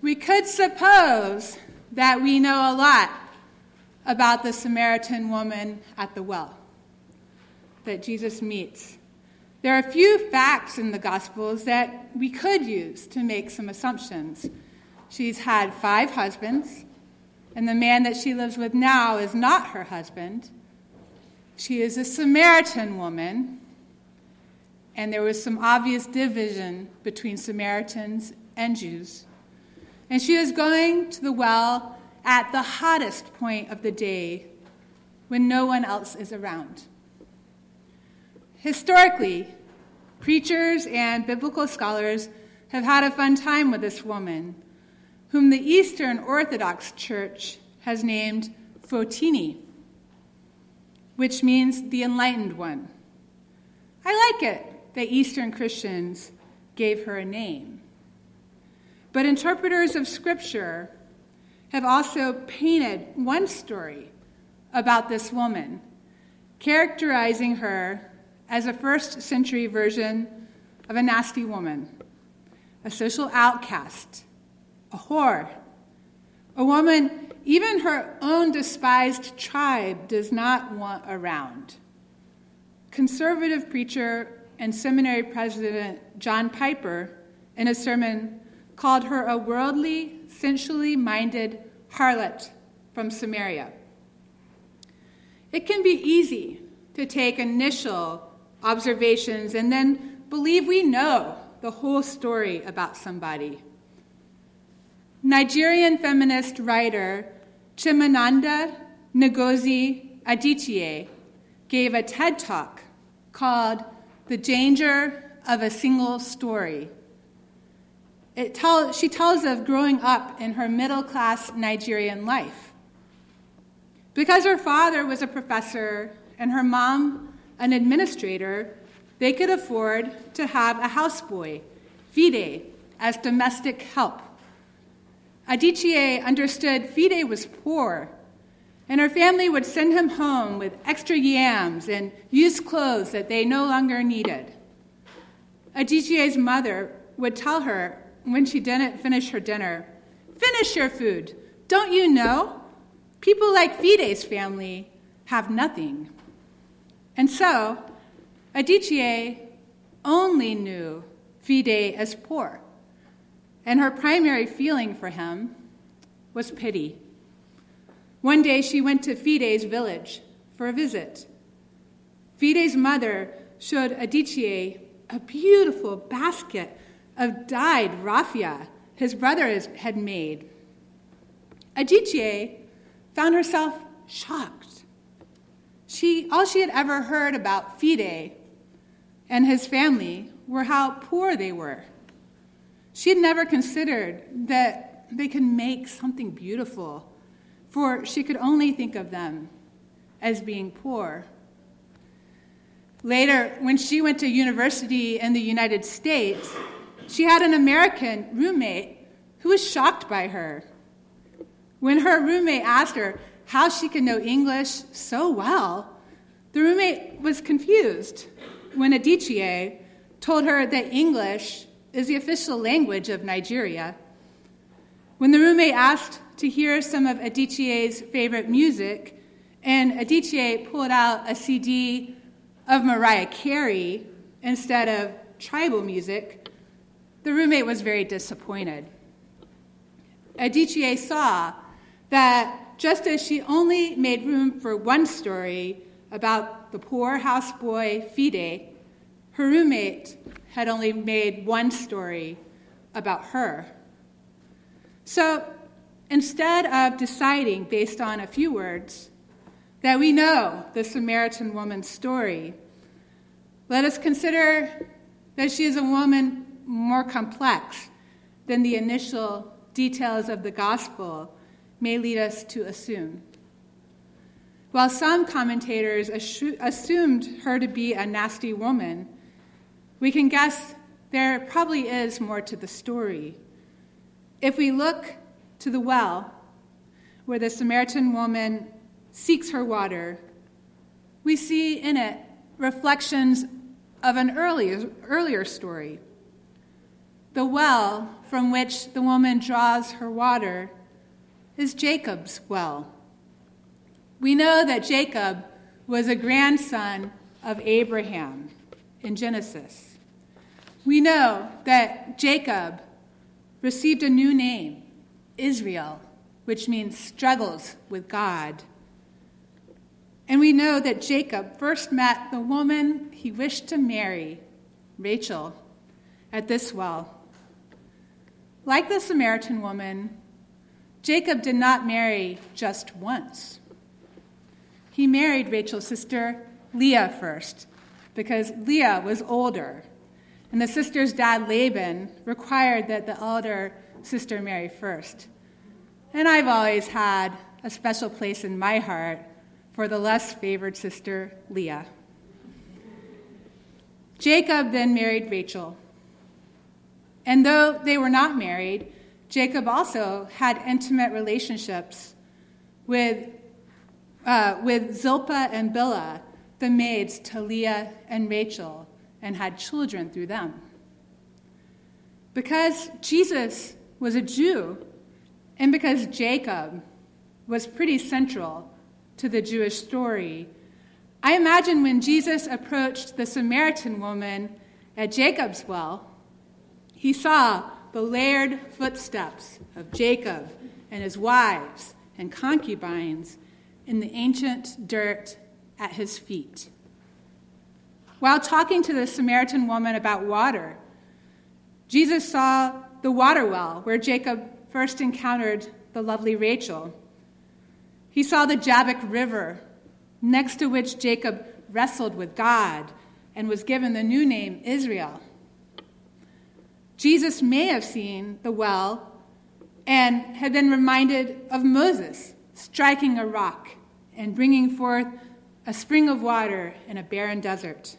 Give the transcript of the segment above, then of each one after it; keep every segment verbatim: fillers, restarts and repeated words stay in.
we could suppose that we know a lot about the Samaritan woman at the well that Jesus meets. There are a few facts in the Gospels that we could use to make some assumptions. She's had five husbands, and the man that she lives with now is not her husband. She is a Samaritan woman, and there was some obvious division between Samaritans and Jews. And she is going to the well at the hottest point of the day when no one else is around. Historically, preachers and biblical scholars have had a fun time with this woman, whom the Eastern Orthodox Church has named Fotini, which means the enlightened one. I like it that Eastern Christians gave her a name. But interpreters of Scripture have also painted one story about this woman, characterizing her as a first century version of a nasty woman, a social outcast, a whore, a woman even her own despised tribe does not want around. Conservative preacher and seminary president John Piper, in a sermon, called her a worldly, sensually minded harlot from Samaria. It can be easy to take initial observations and then believe we know the whole story about somebody. Nigerian feminist writer Chimamanda Ngozi Adichie gave a TED Talk called The Danger of a Single Story. It tell, she tells of growing up in her middle-class Nigerian life. Because her father was a professor and her mom an administrator, they could afford to have a houseboy, Fide, as domestic help. Adichie understood Fide was poor, and her family would send him home with extra yams and used clothes that they no longer needed. Adichie's mother would tell her when she didn't finish her dinner, "Finish your food. Don't you know? People like Fide's family have nothing." And so, Adichie only knew Fide as poor, and her primary feeling for him was pity. One day she went to Fide's village for a visit. Fide's mother showed Adichie a beautiful basket of dyed raffia his brother had made. Adichie found herself shocked. She, all she had ever heard about Fide and his family were how poor they were. She had never considered that they could make something beautiful, for she could only think of them as being poor. Later, when she went to university in the United States, she had an American roommate who was shocked by her. When her roommate asked her how she could know English so well, the roommate was confused when Adichie told her that English is the official language of Nigeria. When the roommate asked to hear some of Adichie's favorite music, and Adichie pulled out a C D of Mariah Carey instead of tribal music, the roommate was very disappointed. Adichie saw that just as she only made room for one story about the poor houseboy Fide, her roommate had only made one story about her. So instead of deciding based on a few words that we know the Samaritan woman's story, let us consider that she is a woman more complex than the initial details of the gospel may lead us to assume. While some commentators assu- assumed her to be a nasty woman, we can guess there probably is more to the story. If we look to the well, where the Samaritan woman seeks her water, we see in it reflections of an earlier, earlier story. The well from which the woman draws her water is Jacob's well. We know that Jacob was a grandson of Abraham in Genesis. We know that Jacob received a new name, Israel, which means struggles with God. And we know that Jacob first met the woman he wished to marry, Rachel, at this well. Like the Samaritan woman, Jacob did not marry just once. He married Rachel's sister, Leah, first, because Leah was older, and the sister's dad, Laban, required that the elder sister marry first. And I've always had a special place in my heart for the less favored sister, Leah. Jacob then married Rachel. And though they were not married, Jacob also had intimate relationships with, uh, with Zilpah and Bilhah, the maids to Leah and Rachel, and had children through them. Because Jesus was a Jew, and because Jacob was pretty central to the Jewish story, I imagine when Jesus approached the Samaritan woman at Jacob's well, he saw the layered footsteps of Jacob and his wives and concubines in the ancient dirt at his feet. While talking to the Samaritan woman about water, Jesus saw the water well where Jacob first encountered the lovely Rachel. He saw the Jabbok River, next to which Jacob wrestled with God and was given the new name Israel. Jesus may have seen the well and had been reminded of Moses striking a rock and bringing forth a spring of water in a barren desert.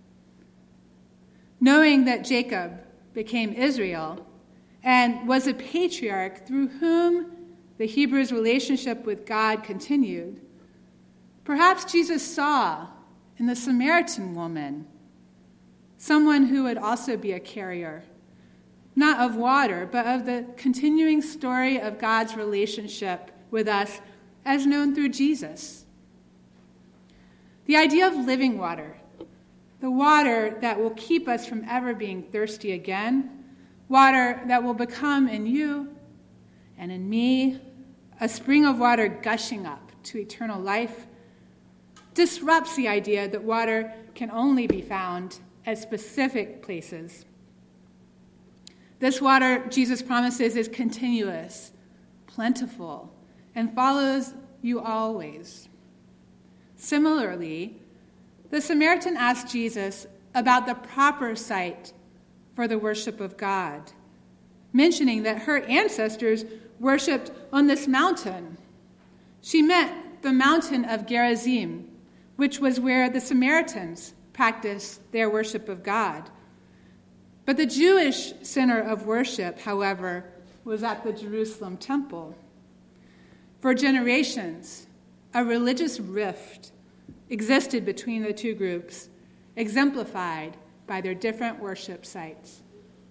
Knowing that Jacob became Israel and was a patriarch through whom the Hebrews' relationship with God continued, perhaps Jesus saw in the Samaritan woman someone who would also be a carrier, not of water, but of the continuing story of God's relationship with us as known through Jesus. The idea of living water, the water that will keep us from ever being thirsty again, water that will become in you and in me a spring of water gushing up to eternal life, disrupts the idea that water can only be found at specific places. This water, Jesus promises, is continuous, plentiful, and follows you always. Similarly, the Samaritan asked Jesus about the proper site for the worship of God, mentioning that her ancestors worshipped on this mountain. She meant the mountain of Gerizim, which was where the Samaritans practiced their worship of God. But the Jewish center of worship, however, was at the Jerusalem temple. For generations, a religious rift existed between the two groups, exemplified by their different worship sites.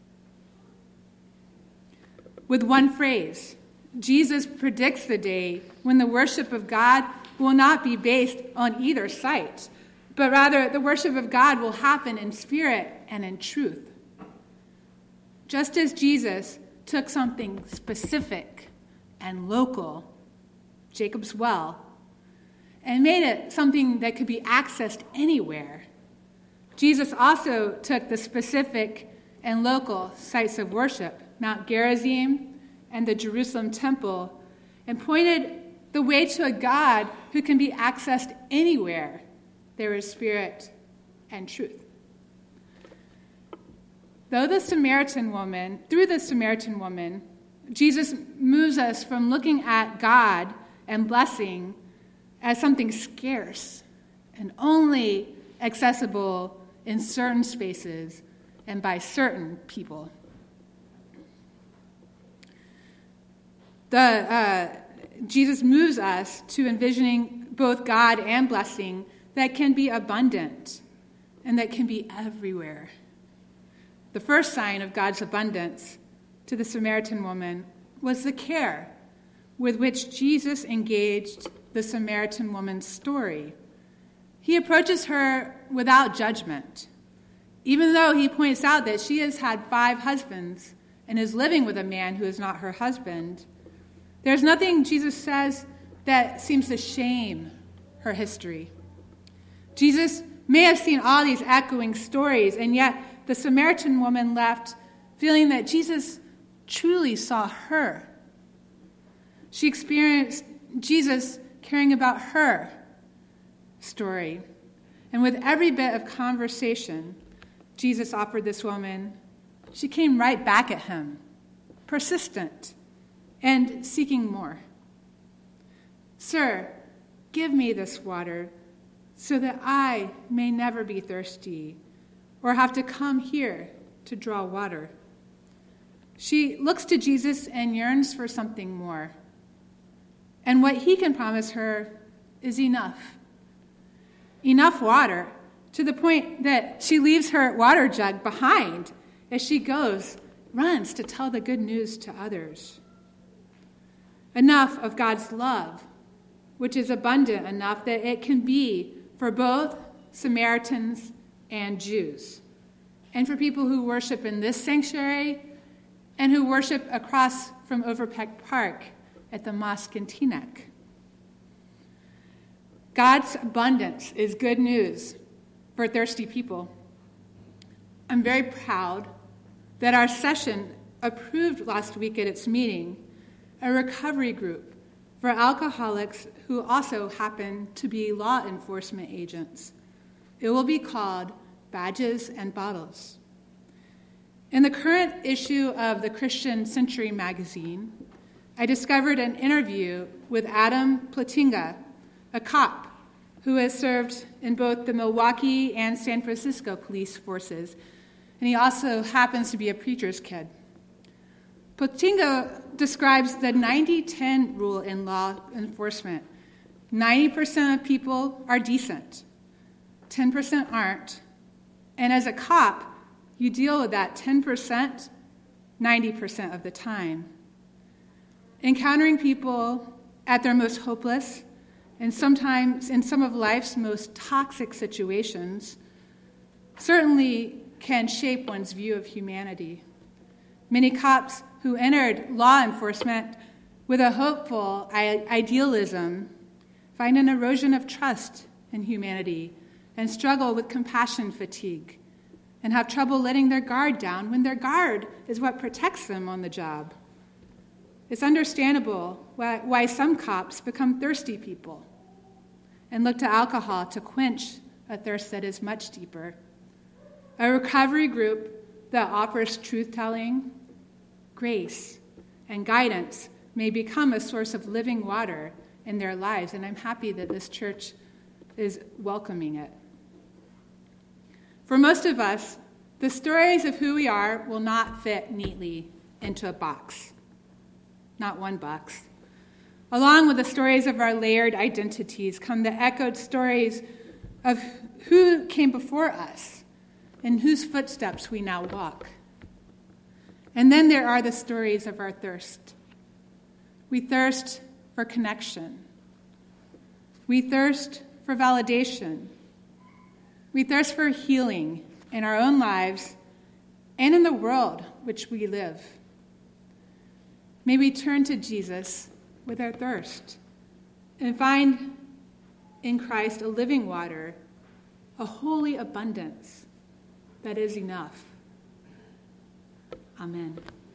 With one phrase, Jesus predicts the day when the worship of God will not be based on either site, but rather the worship of God will happen in spirit and in truth. Just as Jesus took something specific and local, Jacob's well, and made it something that could be accessed anywhere, Jesus also took the specific and local sites of worship, Mount Gerizim and the Jerusalem temple, and pointed the way to a God who can be accessed anywhere there is spirit and truth. Though the Samaritan woman, through the Samaritan woman, Jesus moves us from looking at God and blessing as something scarce and only accessible in certain spaces and by certain people. The uh, Jesus moves us to envisioning both God and blessing that can be abundant and that can be everywhere. The first sign of God's abundance to the Samaritan woman was the care with which Jesus engaged the Samaritan woman's story. He approaches her without judgment, even though he points out that she has had five husbands and is living with a man who is not her husband. There's nothing Jesus says that seems to shame her history. Jesus may have seen all these echoing stories, and yet the Samaritan woman left feeling that Jesus truly saw her. She experienced Jesus caring about her story. And with every bit of conversation Jesus offered this woman, she came right back at him, persistent and seeking more. "Sir, give me this water so that I may never be thirsty or have to come here to draw water." She looks to Jesus and yearns for something more. And what he can promise her is enough. Enough water to the point that she leaves her water jug behind as she goes, runs to tell the good news to others. Enough of God's love, which is abundant enough that it can be for both Samaritans and Jews, and for people who worship in this sanctuary and who worship across from Overpeck Park at the mosque in Teaneck. God's abundance is good news for thirsty people. I'm very proud that our session approved last week at its meeting a recovery group for alcoholics who also happen to be law enforcement agents. It will be called Badges and Bottles. In the current issue of the Christian Century magazine, I discovered an interview with Adam Platinga, a cop who has served in both the Milwaukee and San Francisco police forces, and he also happens to be a preacher's kid. Platinga describes the ninety ten rule in law enforcement. ninety percent of people are decent, ten percent aren't, and as a cop, you deal with that ten percent ninety percent of the time. Encountering people at their most hopeless and sometimes in some of life's most toxic situations certainly can shape one's view of humanity. Many cops who entered law enforcement with a hopeful idealism find an erosion of trust in humanity and struggle with compassion fatigue and have trouble letting their guard down when their guard is what protects them on the job. It's understandable why, why some cops become thirsty people and look to alcohol to quench a thirst that is much deeper. A recovery group that offers truth-telling, grace, and guidance may become a source of living water in their lives, and I'm happy that this church is welcoming it. For most of us, the stories of who we are will not fit neatly into a box. Not one box. Along with the stories of our layered identities come the echoed stories of who came before us and whose footsteps we now walk. And then there are the stories of our thirst. We thirst for connection. We thirst for validation. We thirst for healing in our own lives and in the world which we live. May we turn to Jesus with our thirst and find in Christ a living water, a holy abundance that is enough. Amen.